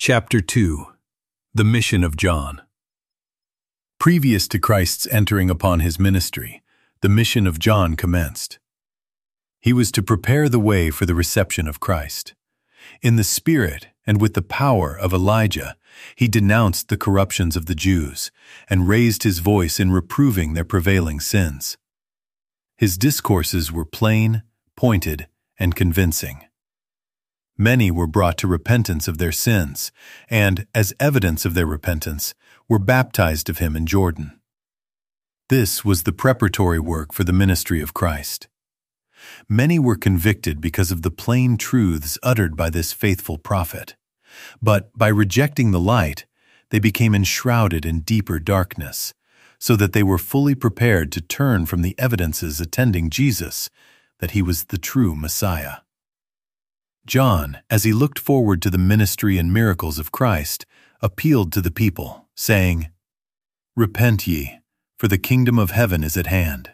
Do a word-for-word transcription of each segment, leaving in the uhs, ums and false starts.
Chapter two. The Mission of John. Previous to Christ's entering upon his ministry, the mission of John commenced. He was to prepare the way for the reception of Christ. In the spirit and with the power of Elijah, he denounced the corruptions of the Jews and raised his voice in reproving their prevailing sins. His discourses were plain, pointed, and convincing. Many were brought to repentance of their sins, and, as evidence of their repentance, were baptized of him in Jordan. This was the preparatory work for the ministry of Christ. Many were convicted because of the plain truths uttered by this faithful prophet, but by rejecting the light, they became enshrouded in deeper darkness, so that they were fully prepared to turn from the evidences attending Jesus that he was the true Messiah. John, as he looked forward to the ministry and miracles of Christ, appealed to the people, saying, "Repent ye, for the kingdom of heaven is at hand."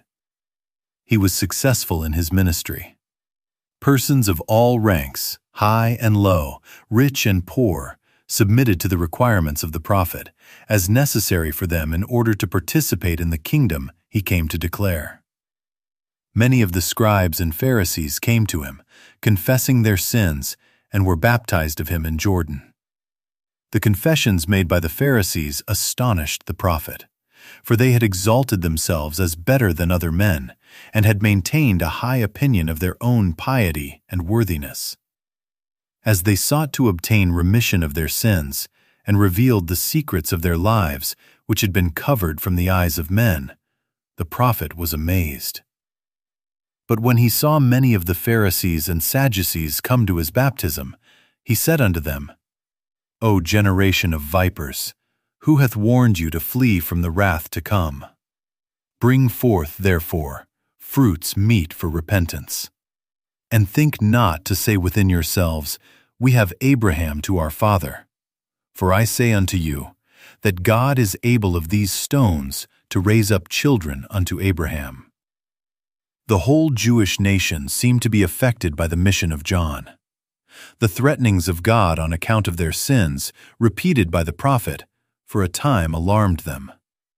He was successful in his ministry. Persons of all ranks, high and low, rich and poor, submitted to the requirements of the prophet, as necessary for them in order to participate in the kingdom he came to declare. Many of the scribes and Pharisees came to him, confessing their sins, and were baptized of him in Jordan. The confessions made by the Pharisees astonished the prophet, for they had exalted themselves as better than other men, and had maintained a high opinion of their own piety and worthiness. As they sought to obtain remission of their sins, and revealed the secrets of their lives, which had been covered from the eyes of men, the prophet was amazed. But when he saw many of the Pharisees and Sadducees come to his baptism, he said unto them, O generation of vipers, who hath warned you to flee from the wrath to come? Bring forth, therefore, fruits meet for repentance. And think not to say within yourselves, We have Abraham to our father. For I say unto you, that God is able of these stones to raise up children unto Abraham. The whole Jewish nation seemed to be affected by the mission of John. The threatenings of God on account of their sins, repeated by the prophet, for a time alarmed them.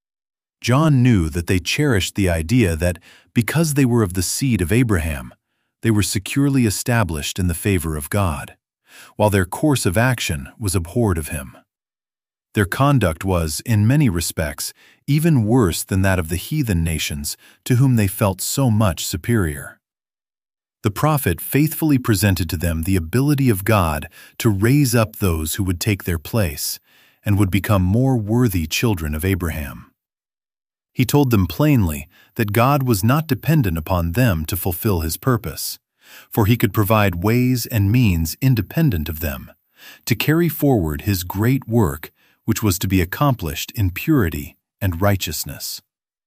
John knew that they cherished the idea that, because they were of the seed of Abraham, they were securely established in the favor of God, while their course of action was abhorred of him. Their conduct was, in many respects, even worse than that of the heathen nations to whom they felt so much superior. The prophet faithfully presented to them the ability of God to raise up those who would take their place and would become more worthy children of Abraham. He told them plainly that God was not dependent upon them to fulfill his purpose, for he could provide ways and means independent of them to carry forward his great work, which was to be accomplished in purity and righteousness.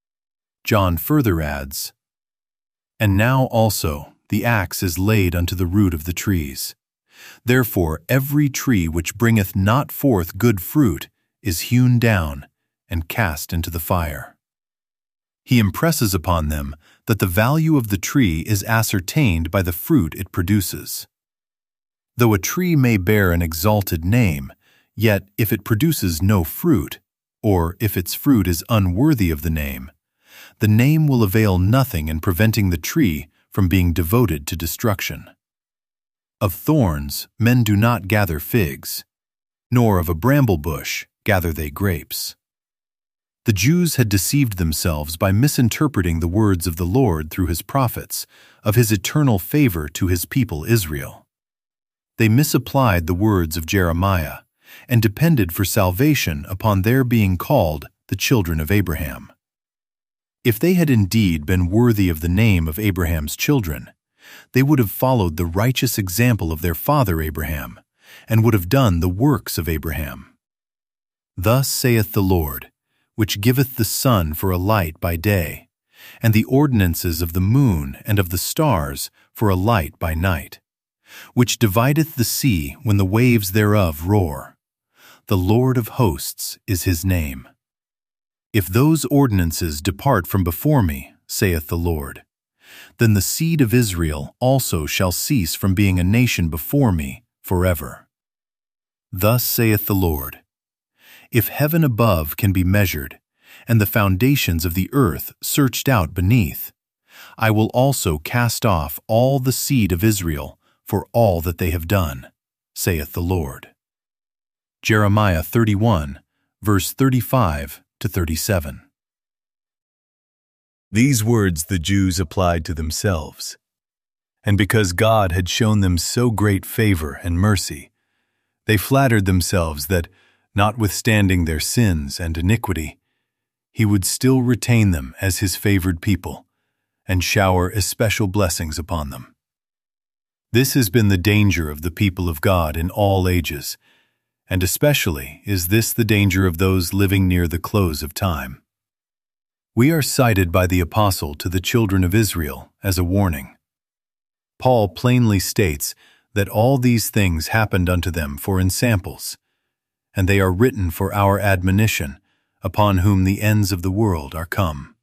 John further adds, And now also the axe is laid unto the root of the trees. Therefore every tree which bringeth not forth good fruit is hewn down and cast into the fire. He impresses upon them that the value of the tree is ascertained by the fruit it produces. Though a tree may bear an exalted name, yet if it produces no fruit, or if its fruit is unworthy of the name, the name will avail nothing in preventing the tree from being devoted to destruction. Of thorns men do not gather figs, nor of a bramble bush gather they grapes. The Jews had deceived themselves by misinterpreting the words of the Lord through his prophets of his eternal favor to his people Israel. They misapplied the words of Jeremiah and depended for salvation upon their being called the children of Abraham. If they had indeed been worthy of the name of Abraham's children, they would have followed the righteous example of their father Abraham, and would have done the works of Abraham. Thus saith the Lord, which giveth the sun for a light by day, and the ordinances of the moon and of the stars for a light by night, which divideth the sea when the waves thereof roar. The Lord of hosts is his name. If those ordinances depart from before me, saith the Lord, then the seed of Israel also shall cease from being a nation before me forever. Thus saith the Lord, if heaven above can be measured, and the foundations of the earth searched out beneath, I will also cast off all the seed of Israel for all that they have done, saith the Lord. Jeremiah thirty-one, verse thirty-five to thirty-seven. These words the Jews applied to themselves. And because God had shown them so great favor and mercy, they flattered themselves that, notwithstanding their sins and iniquity, He would still retain them as His favored people and shower especial blessings upon them. This has been the danger of the people of God in all ages, and especially is this the danger of those living near the close of time. We are cited by the Apostle to the children of Israel as a warning. Paul plainly states that all these things happened unto them for ensamples, and they are written for our admonition, upon whom the ends of the world are come.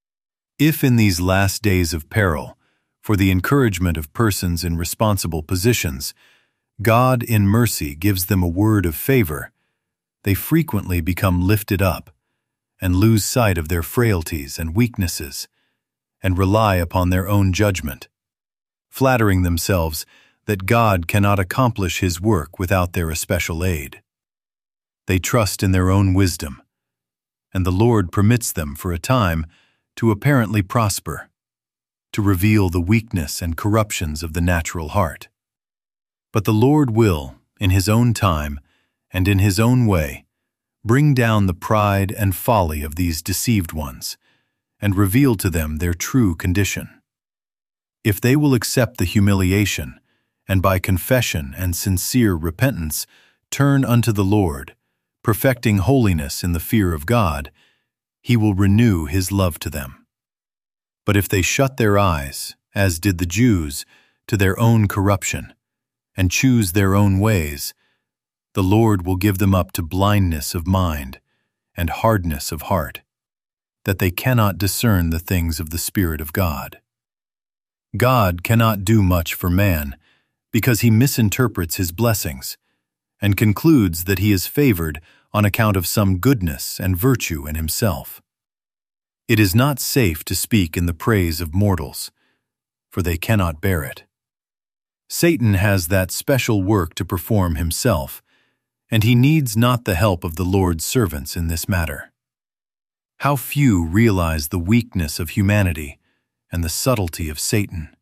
If in these last days of peril, for the encouragement of persons in responsible positions, God in mercy gives them a word of favor, they frequently become lifted up and lose sight of their frailties and weaknesses, and rely upon their own judgment, flattering themselves that God cannot accomplish His work without their especial aid. They trust in their own wisdom, and the Lord permits them for a time to apparently prosper, to reveal the weakness and corruptions of the natural heart. But the Lord will, in His own time and in His own way, bring down the pride and folly of these deceived ones, and reveal to them their true condition. If they will accept the humiliation, and by confession and sincere repentance turn unto the Lord, perfecting holiness in the fear of God, He will renew His love to them. But if they shut their eyes, as did the Jews, to their own corruption, and choose their own ways, the Lord will give them up to blindness of mind and hardness of heart, that they cannot discern the things of the Spirit of God. God cannot do much for man, because he misinterprets His blessings, and concludes that he is favored on account of some goodness and virtue in himself. It is not safe to speak in the praise of mortals, for they cannot bear it. Satan has that special work to perform himself, and he needs not the help of the Lord's servants in this matter. How few realize the weakness of humanity and the subtlety of Satan.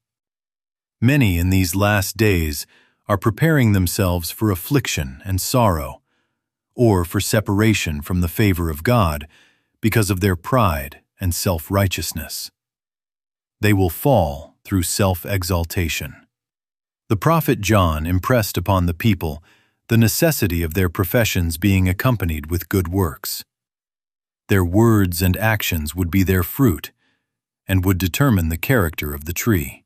Many in these last days are preparing themselves for affliction and sorrow, or for separation from the favor of God because of their pride and self-righteousness. They will fall through self-exaltation. The prophet John impressed upon the people the necessity of their professions being accompanied with good works. Their words and actions would be their fruit, and would determine the character of the tree.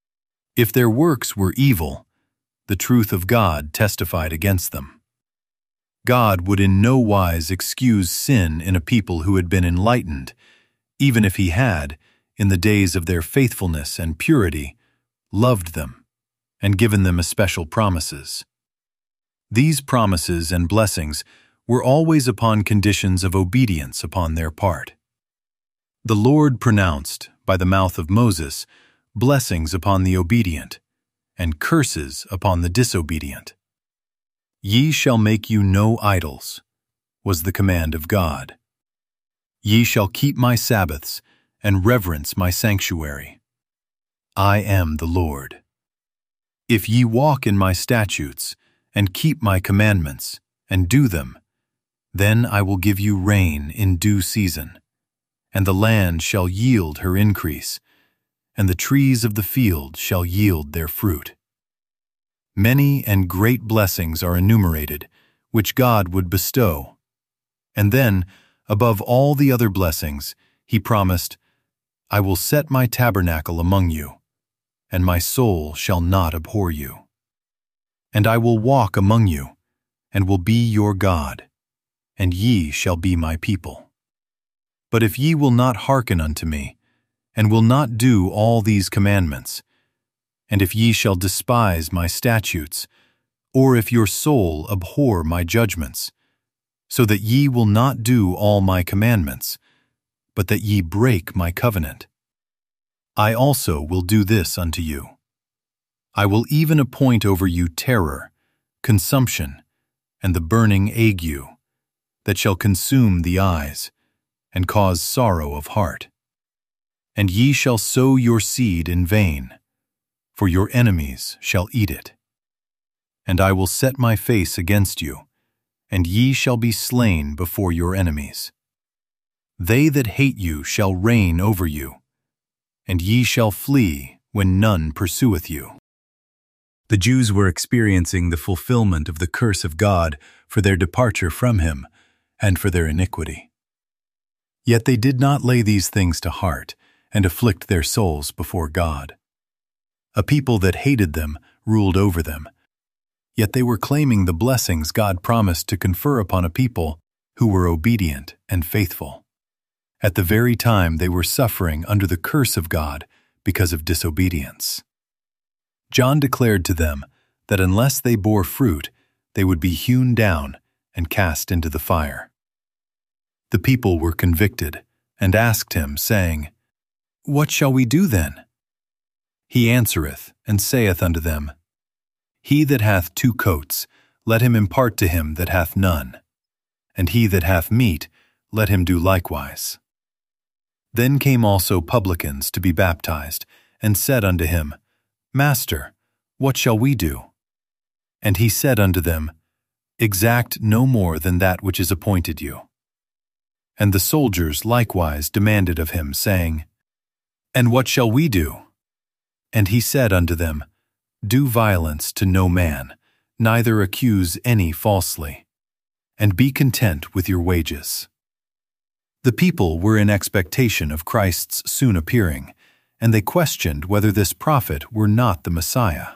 If their works were evil, the truth of God testified against them. God would in no wise excuse sin in a people who had been enlightened, even if He had, in the days of their faithfulness and purity, loved them and given them especial promises. These promises and blessings were always upon conditions of obedience upon their part. The Lord pronounced, by the mouth of Moses, blessings upon the obedient, and curses upon the disobedient. Ye shall make you no idols, was the command of God. Ye shall keep my Sabbaths, and reverence my sanctuary. I am the Lord. If ye walk in my statutes, and keep my commandments, and do them, then I will give you rain in due season, and the land shall yield her increase, and the trees of the field shall yield their fruit. Many and great blessings are enumerated, which God would bestow. And then, above all the other blessings, He promised, I will set my tabernacle among you, and my soul shall not abhor you. And I will walk among you, and will be your God, and ye shall be my people. But if ye will not hearken unto me, and will not do all these commandments, and if ye shall despise my statutes, or if your soul abhor my judgments, so that ye will not do all my commandments, but that ye break my covenant. I also will do this unto you. I will even appoint over you terror, consumption, and the burning ague, that shall consume the eyes, and cause sorrow of heart. And ye shall sow your seed in vain, for your enemies shall eat it. And I will set my face against you, and ye shall be slain before your enemies. They that hate you shall reign over you, and ye shall flee when none pursueth you. The Jews were experiencing the fulfillment of the curse of God for their departure from him and for their iniquity. Yet they did not lay these things to heart and afflict their souls before God. A people that hated them ruled over them, yet they were claiming the blessings God promised to confer upon a people who were obedient and faithful, at the very time they were suffering under the curse of God because of disobedience. John declared to them that unless they bore fruit, they would be hewn down and cast into the fire. The people were convicted and asked him, saying, What shall we do then? He answereth and saith unto them, He that hath two coats, let him impart to him that hath none, and he that hath meat, let him do likewise. Then came also publicans to be baptized, and said unto him, Master, what shall we do? And he said unto them, Exact no more than that which is appointed you. And the soldiers likewise demanded of him, saying, And what shall we do? And he said unto them, Do violence to no man, neither accuse any falsely, and be content with your wages. The people were in expectation of Christ's soon appearing, and they questioned whether this prophet were not the Messiah.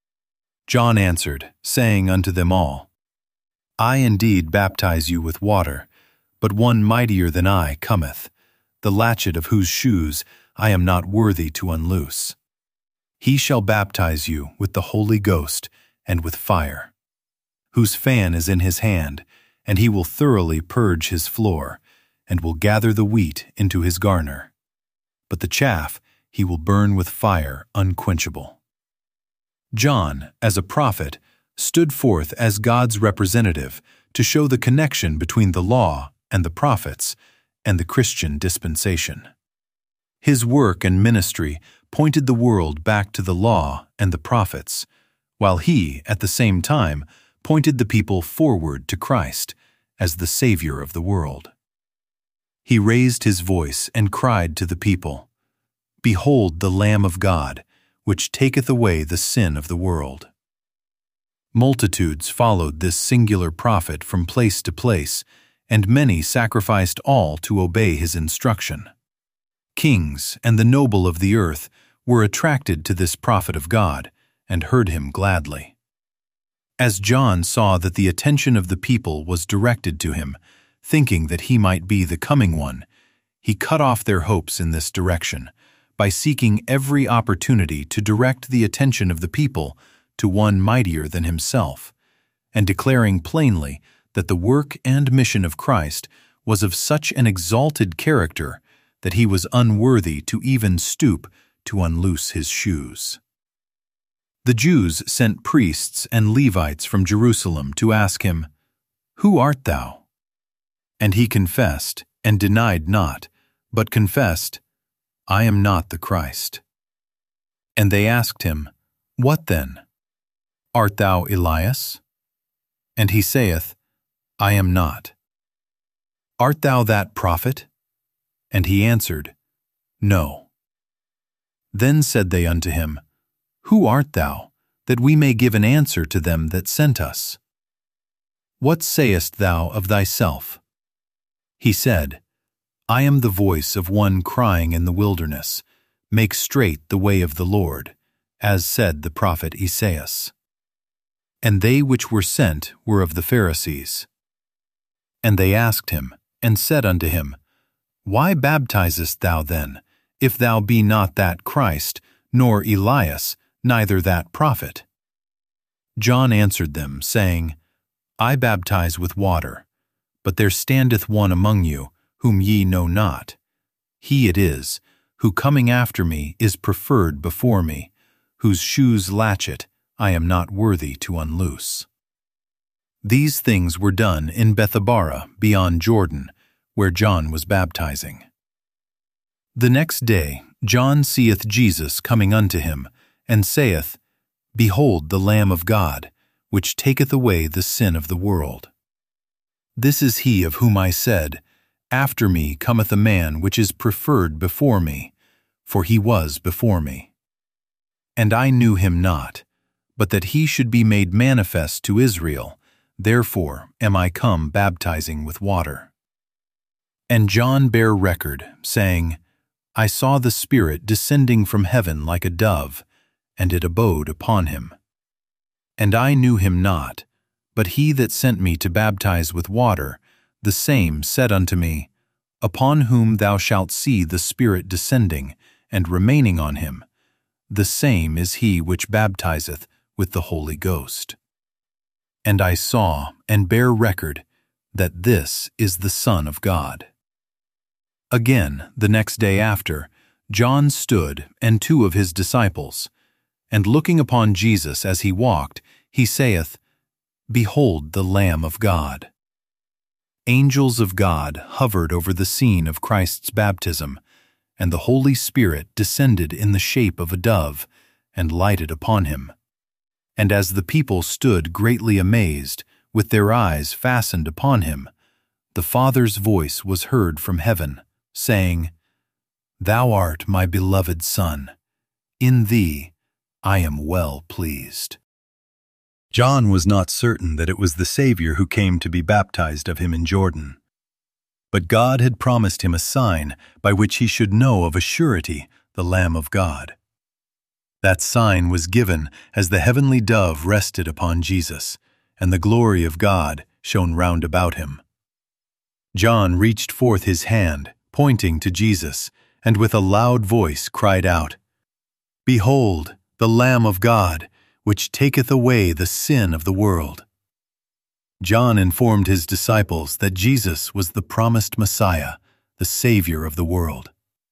John answered, saying unto them all, I indeed baptize you with water, but one mightier than I cometh, the latchet of whose shoes I am not worthy to unloose. He shall baptize you with the Holy Ghost and with fire, whose fan is in his hand, and he will thoroughly purge his floor, and will gather the wheat into his garner. But the chaff he will burn with fire unquenchable. John, as a prophet, stood forth as God's representative to show the connection between the law and the prophets and the Christian dispensation. His work and ministry pointed the world back to the law and the prophets, while he, at the same time, pointed the people forward to Christ as the Savior of the world. He raised his voice and cried to the people, Behold the Lamb of God, which taketh away the sin of the world. Multitudes followed this singular prophet from place to place, and many sacrificed all to obey his instruction. Kings and the noble of the earth were attracted to this prophet of God and heard him gladly. As John saw that the attention of the people was directed to him, thinking that he might be the coming one, he cut off their hopes in this direction by seeking every opportunity to direct the attention of the people to one mightier than himself, and declaring plainly that the work and mission of Christ was of such an exalted character that he was unworthy to even stoop to unloose his shoes. The Jews sent priests and Levites from Jerusalem to ask him, Who art thou? And he confessed, and denied not, but confessed, I am not the Christ. And they asked him, What then? Art thou Elias? And he saith, I am not. Art thou that prophet? And he answered, No. Then said they unto him, Who art thou, that we may give an answer to them that sent us? What sayest thou of thyself? He said, I am the voice of one crying in the wilderness, Make straight the way of the Lord, as said the prophet Esaias. And they which were sent were of the Pharisees. And they asked him, and said unto him, Why baptizest thou then, if thou be not that Christ, nor Elias, neither that prophet? John answered them, saying, I baptize with water, but there standeth one among you, whom ye know not. He it is, who coming after me is preferred before me, whose shoes latchet I am not worthy to unloose. These things were done in Bethabara beyond Jordan, where John was baptizing. The next day John seeth Jesus coming unto him, and saith, Behold the Lamb of God, which taketh away the sin of the world. This is he of whom I said, After me cometh a man which is preferred before me, for he was before me. And I knew him not, but that he should be made manifest to Israel, therefore am I come baptizing with water. And John bare record, saying, I saw the Spirit descending from heaven like a dove, and it abode upon him. And I knew him not, but he that sent me to baptize with water, the same said unto me, Upon whom thou shalt see the Spirit descending, and remaining on him, the same is he which baptizeth with the Holy Ghost. And I saw and bare record that this is the Son of God. Again, the next day after, John stood, and two of his disciples, and looking upon Jesus as he walked, he saith, Behold the Lamb of God. Angels of God hovered over the scene of Christ's baptism, and the Holy Spirit descended in the shape of a dove, and lighted upon him. And as the people stood greatly amazed, with their eyes fastened upon him, the Father's voice was heard from heaven, saying, Thou art my beloved Son, in thee I am well pleased. John was not certain that it was the Savior who came to be baptized of him in Jordan. But God had promised him a sign by which he should know of a surety the Lamb of God. That sign was given as the heavenly dove rested upon Jesus, and the glory of God shone round about him. John reached forth his hand, pointing to Jesus, and with a loud voice cried out, Behold, the Lamb of God, which taketh away the sin of the world. John informed his disciples that Jesus was the promised Messiah, the Savior of the world.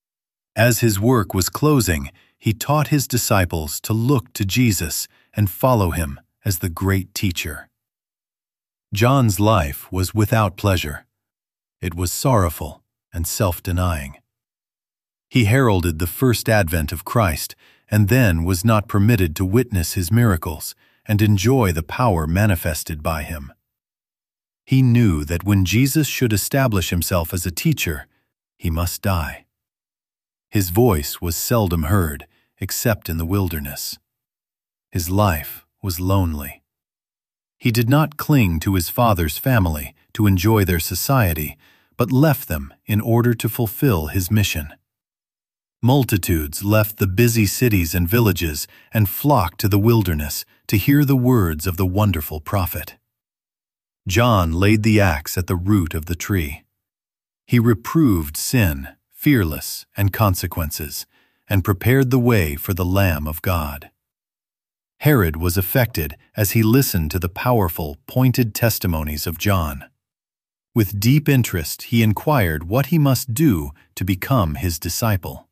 As his work was closing, he taught his disciples to look to Jesus and follow him as the great teacher. John's life was without pleasure. It was sorrowful and self-denying. He heralded the first advent of Christ, and then was not permitted to witness his miracles and enjoy the power manifested by him. He knew that when Jesus should establish himself as a teacher, he must die. His voice was seldom heard, except in the wilderness. His life was lonely. He did not cling to his father's family to enjoy their society, but left them in order to fulfill his mission. Multitudes left the busy cities and villages and flocked to the wilderness to hear the words of the wonderful prophet. John laid the axe at the root of the tree. He reproved sin, fearless, and consequences, and prepared the way for the Lamb of God. Herod was affected as he listened to the powerful, pointed testimonies of John. With deep interest, he inquired what he must do to become his disciple.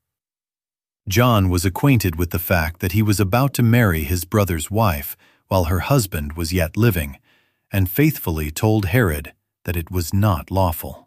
John was acquainted with the fact that he was about to marry his brother's wife while her husband was yet living, and faithfully told Herod that it was not lawful.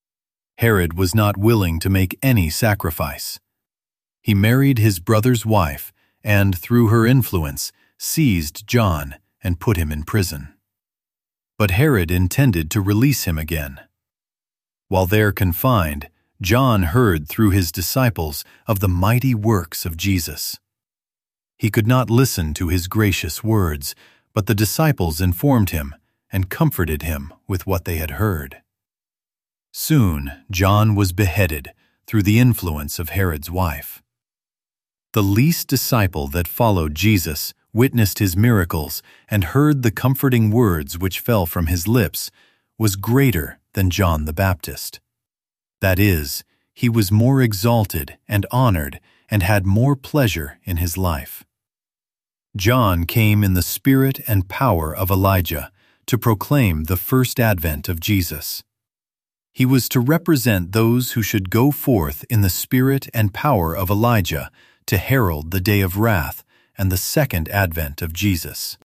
Herod was not willing to make any sacrifice. He married his brother's wife and, through her influence, seized John and put him in prison. But Herod intended to release him again. While there confined, John heard through his disciples of the mighty works of Jesus. He could not listen to his gracious words, but the disciples informed him and comforted him with what they had heard. Soon John was beheaded through the influence of Herod's wife. The least disciple that followed Jesus witnessed his miracles and heard the comforting words which fell from his lips was greater than John the Baptist. That is, he was more exalted and honored and had more pleasure in his life. John came in the spirit and power of Elijah to proclaim the first advent of Jesus. He was to represent those who should go forth in the spirit and power of Elijah to herald the day of wrath and the second advent of Jesus.